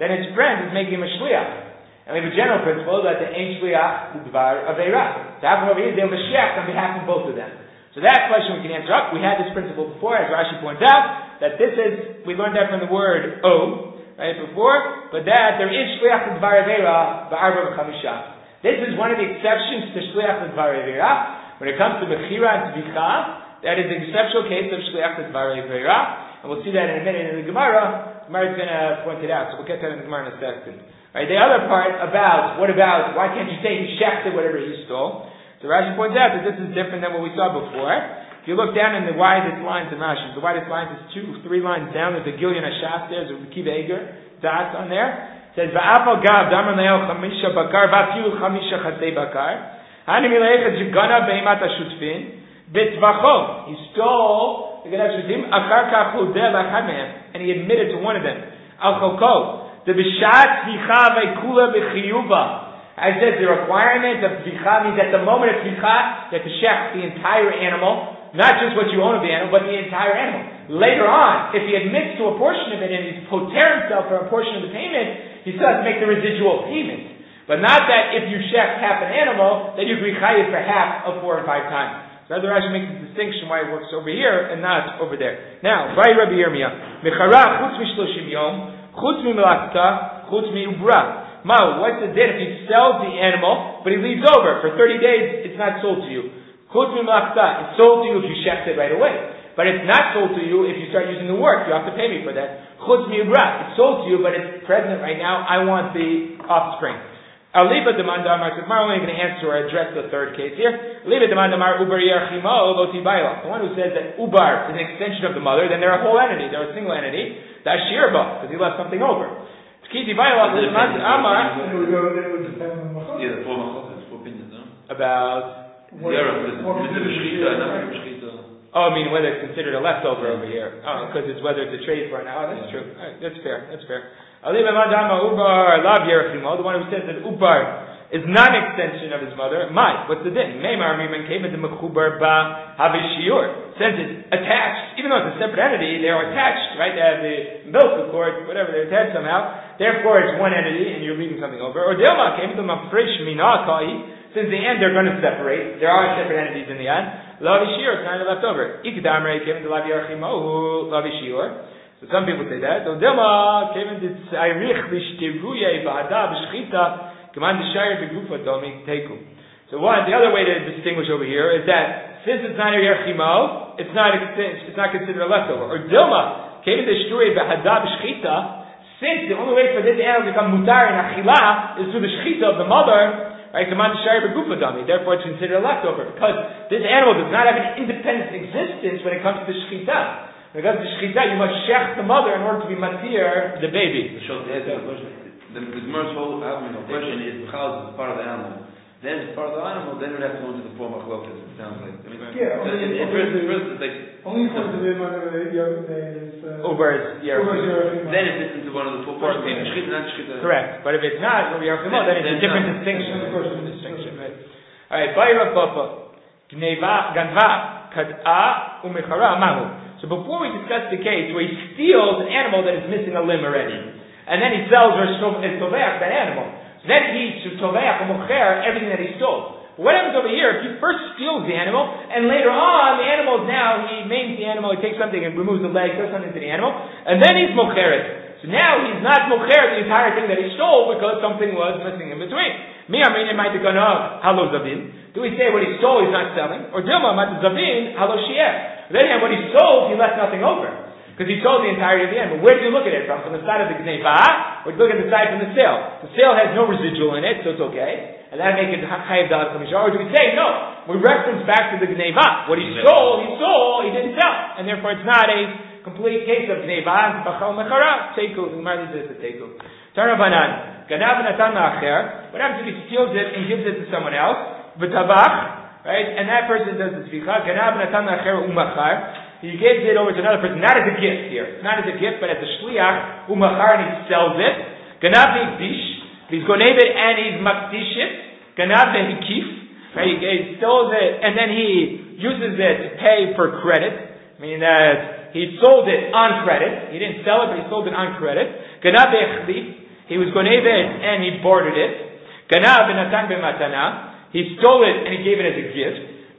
then his friend is making him a shliach. And we have a general principle that the ein shliach l'dvar aveira. To happen over here, they'll be shech on behalf of both of them. So that question we can answer up. We had this principle before, as Rashi points out, that this is, we learned that from the word o, right, before, but that there is shliach l'dvar aveira ba'arba v'chamisha. This is one of the exceptions to shliach l'dvar aveira. When it comes to Bechira and Tzvicha, that is the exceptional case of Shliach L'Dvar Aveira, and we'll see that in a minute in the Gemara. Gemara is going to point it out, so we'll get to that in the Gemara in a second. Right, the other part about, what about, why can't you say he shechted whatever he stole? So Rashi points out that this is different than what we saw before. If you look down in the widest lines of Rashi, the widest lines is two, three lines down, there's a Gilyon Hashas there, there's a Kiva Eger, dots on there. It says, Va'afal Gav, Damar Leo Chamisha Bakar, Va'afilu Chamisha Chasei Bakar. He stole the Gedav Shutim, and he admitted to one of them. Al Choko, the Bishat Tzvicha Veikula Bechiyuva. I said the requirement of Tzvicha means at the moment of Tzvicha, that to shech the entire animal, not just what you own of the animal, but the entire animal. Later on, if he admits to a portion of it and he's poter himself for a portion of the payment, he still has to make the residual payment. But not that if you shech half an animal, that you be chayiv for half of four or five times. So the Rashi makes a distinction why it works over here and not over there. Now, Vai Rabbi Yirmiyah, Mechara chutz mishloshim yom, chutz mimelachta, chutz miubra. Ma, what's the din if he sells the animal, but he leaves over for thirty days? It's not sold to you. Chutz mimelachta, it's sold to you if you shech it right away. But it's not sold to you if you start using the work. You have to pay me for that. Chutz miubra, it's sold to you, but it's present right now. I want the offspring. Aliba demanda amar. So tomorrow we're only going to answer or address the third case here. Aliba demanda amar ubar yerchimo loti bayla. The one who says that ubar is an extension of the mother, then they're a whole entity. They're a single entity. That's shirba because he left something over. Kiti bayla demanda amar. It would go. It would depend on the Yeah, the four machlokas, four opinions, no? About. Oh, I mean whether it's considered a leftover over here. Oh, because it's whether it's a trade for an. Oh, that's true. All right, that's fair. That's fair. The one who says that Ubar is not an extension of his mother. My, what's the din? Since it's attached, even though it's a separate entity, they're attached, right? They have the umbilical cord, whatever, they're attached somehow. Therefore, it's one entity, and you're leaving something over. Or Dilma came to since the end they're going to separate. There are separate entities in the end. Lavi Shiur, it's not left over. Ikdamre came to Lavi Archimo, Lavi Shiur. So some people say that. So Dilma came into Tzairich Lishtiruye Ba'ada B'Shchita Command Shire Begufa Domi Teku. So one, the other way to distinguish over here is that since it's not a Yerchimo, it's not it's not considered a leftover. Or Dilma came into Shtiruye Ba'ada B'Shchita. Since the only way for this animal to become mutar in Achila is through the Shchita of the mother, right? Command Shire Begufa Domi. Therefore, it's considered a leftover because this animal does not have an independent existence when it comes to the Shchita. When it comes to shechita, you must shech the mother in order to be matir the baby. So the, the, the Gemara's whole question is because it's part of the animal. Then it's part of the animal, then we have to go into the form of chlokas, it sounds like. I mean, yeah, so only, it, it, only, first, first it's like... Only for the mother is... Uber is Yerchimo. Then it fits into one of the four parts. Shechita, not shechita. Correct. But if it's not Yerchimo, then it's a different distinction. distinction, right? Alright, Bayra Papa. Gneva, Ganva, Kad'a, Umechara, Mahu. So before we discuss the case where he steals an animal that is missing a limb already, and then he sells or toveach that animal, so then he should toveach or mocher everything that he stole. But what happens over here if he first steals the animal, and later on the animal is now, he maims the animal, he takes something and removes the leg, does something to the animal, and then he's mocher it. So now he's not mocher the entire thing that he stole because something was missing in between. Mi Armenian might have gone up, halo zavin. Do we say what he stole he's not selling? Or Dilma might zavin, halo shieh. Then what he sold, he left nothing over. Because he sold the entirety of the animal. Where do you look at it from? From the side of the Gneva, or do you look at the side from the sale? The sale has no residual in it, so it's okay. And that makes it chayiv dalat chamisha. Or do we say, no, we reference back to the Gneva. What he sold, he sold, he didn't sell. And therefore it's not a complete case of Gneva, and Bachal Mechara, Teku, the Gemara says it's a Teku. Turn up Hanan. Ganav Natan La'acher. What happens if he steals it and gives it to someone else? V'tavach. Right? And that person does the tzvicha. Ganab natan la'acher umachar. He gives it over to another person, not as a gift here. Not as a gift, but as a shliach umachar, and he sells it. Ganab hikdish. He's gonev it and he's makdish it. Ganab hikif. Right? He steals it and then he uses it to pay for credit. Meaning that he sold it on credit. He didn't sell it, but he sold it on credit. Ganab hichlif. He was gonev it and he bartered it. Ganav v'natan b'matana. He stole it and he gave it as a gift.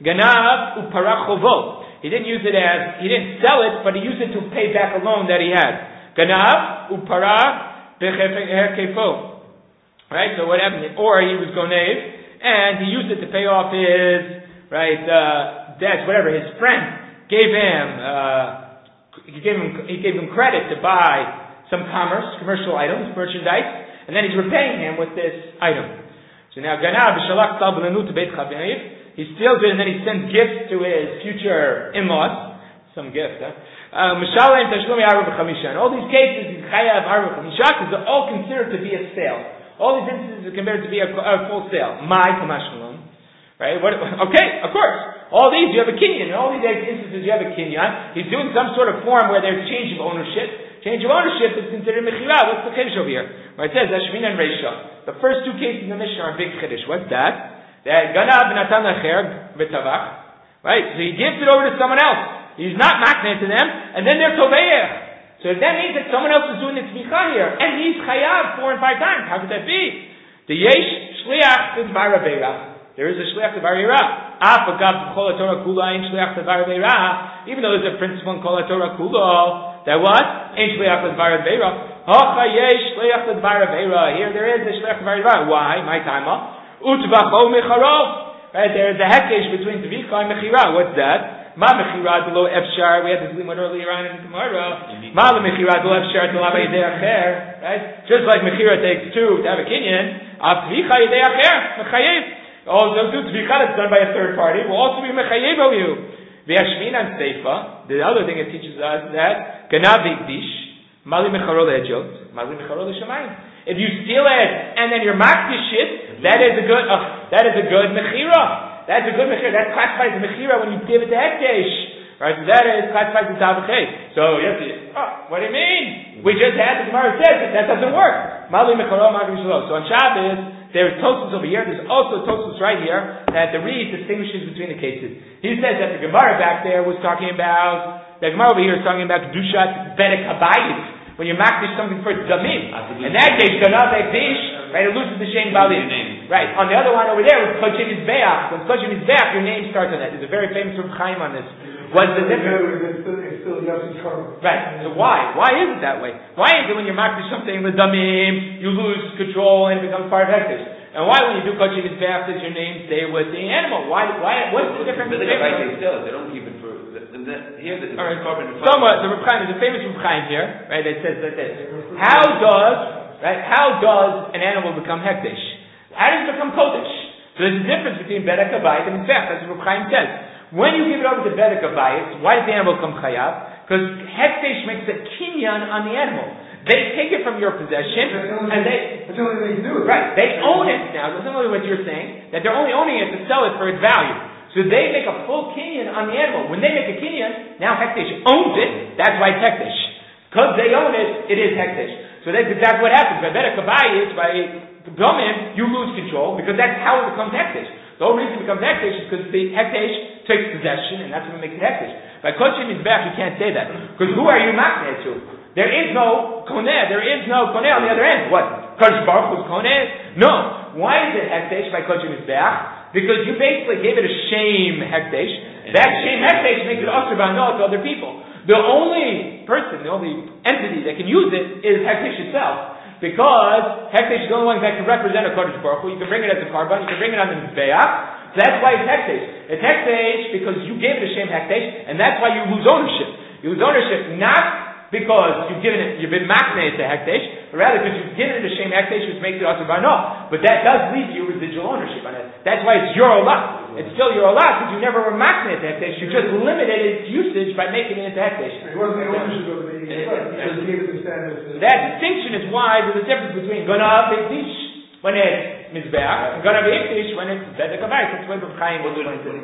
Ganav u'parach chovo. He didn't use it as, he didn't sell it, but he used it to pay back a loan that he had. Ganav u'parach b'chefo. Right, so what happened? Or he was gonev and he used it to pay off his, right, uh, debts, whatever. His friend gave him, uh, he gave him, he gave him credit to buy some commerce, commercial items, merchandise, and then he's repaying him with this item. So now, Ganav b'shalach tal b'lenu to beit chaviv, he steals it and then he sends gifts to his future in-laws. Some gift, huh? Mishalem tashlumi arba b'chamisha. In all these cases, he's chayav arba b'chamisha, because they're all considered to be a sale. All these instances are considered to be a, a full sale. My kamashmalon. Right? What, okay, of course. All these, you have a kinyan. In all these instances, you have a kinyan. He's doing some sort of form where there's change of ownership. Change of ownership is considered mechira. What's the chiddush over here? Where it says, Hashmin and Reisha. The first two cases in the Mishnah are big chiddush. What's that? That Ganav natan lacher b'tavach. Right? So he gives it over to someone else. He's not makneh to them, and then they're toveich. So if that means that someone else is doing the tzmicha here, and he's chayav four and five times, how could that be? The yesh shliach t'dvar beirah. There is a shliach t'dvar beirah. Af agav kol haTorah kula ein shliach t'dvar beirah. Even though there's a principle in kol haTorah kula that what ein shliach t'dvar beirah. Hacha yesh shliach t'dvar beirah. Here there is a shliach t'dvar beirah. Why? My time. Utvacho mecharov. Right? There is a hekesh between tvicha and mechira. What's that? Ma mechira de lo efshar. We had this limud earlier on in the Gemara. Ma mechira de lo efshar de la b'yidei acher. Right? Just like mechira takes two to have a kinyan, av tvicha yidei acher mechayev. Also, too, tvicha that's done by a third party will also be mechayev of you. V'yashmin and seifa. The other thing it teaches us that ganav v'ikdish mali mecharol ejot mali mecharol shamayim. If you steal it and then you're makdish it, that is a good uh, that is a good mechira. That's a good mechira. That classifies the mechira when you give it to hekdesh. Right? So that is classifies the tavachay. So you have to, oh, what do you mean? We just had the Gemara says that that doesn't work. Mali mecharo magri shelo. So on Shabbos, there's Tosfos over here. There's also Tosfos right here that the Reed distinguishes between the cases. He says that the Gemara back there was talking about, the Gemara over here is talking about kedushat bedek habayit. When you makdish something for damim. In that case, ganav ekdish, right, it loses the shem balim. Right. On the other one over there, with kodesh mizbeach. When kodesh mizbeach, your name starts on that. There's a very famous Reb Chaim on this. What's the difference? Right. So why? Why is it that way? Why is it when you makdish something with damim, you lose control and it becomes part of hekdesh? And why when you do kodesh mizbeach does your name stay with the animal? Why? Why? What's the difference? They still, they don't keep it for. Here, the all right. Somewhat, the Reb Chaim, there's a famous Reb Chaim here, right? That says like this: How does, right? How does an animal become hekdesh? How does it become kodesh? So there's a difference between bedek habayit and mizbech. That's what Reb Chaim says. When you give it over to bedek habayit, why does the animal become chayav? Because hekdesh makes a kinyan on the animal. They take it from your possession, and they that's the only thing they can do. Right? They own it now. That's not only what you're saying. That they're only owning it to sell it for its value. So they make a full kinyan on the animal. When they make a kinyan, now hekdesh owns it. That's why it's hekdesh. Because they own it, it is hekdesh. So that's exactly what happens. By bedek habayit, by domim, you lose control because that's how it becomes hekdesh. The whole reason it becomes hekdesh is because the hekdesh takes possession, and that's what makes it hekdesh. By kodesh mizbeach, you can't say that because who are you makneh to? There is no koneh. There is no koneh on the other end. What? Kodesh Baruch Hu's koneh? No. Why is it hekdesh by kodesh mizbeach? Because you basically gave it a shame hekdesh. That shame hekdesh makes it usher b'hanah to other people. The only person, the only entity that can use it is hekdesh itself. Because hekdesh is the only one that can represent a kodesh baruch Hu. You can bring it as a carbon, you can bring it on the mizbeach. That's why it's hekdesh. It's hekdesh because you gave it a shame hekdesh, and that's why you lose ownership. You lose ownership not because you've given it, you've been makneh to hekdesh, but rather because you've given it a shame hekdesh, which makes it usher b'hanah. But that does leave you residual ownership on it. That's why it's your olah. It's still your olah because you never were makneh to hekdesh. You just limited its usage by making it into hekdesh. It wasn't ownership of the just gave it the status. That distinction is why there's a difference between ganav v'ikdish when it's mizbeach and ganav v'ikdish when it's bedek habayit. That's what Reb Chaim explains it.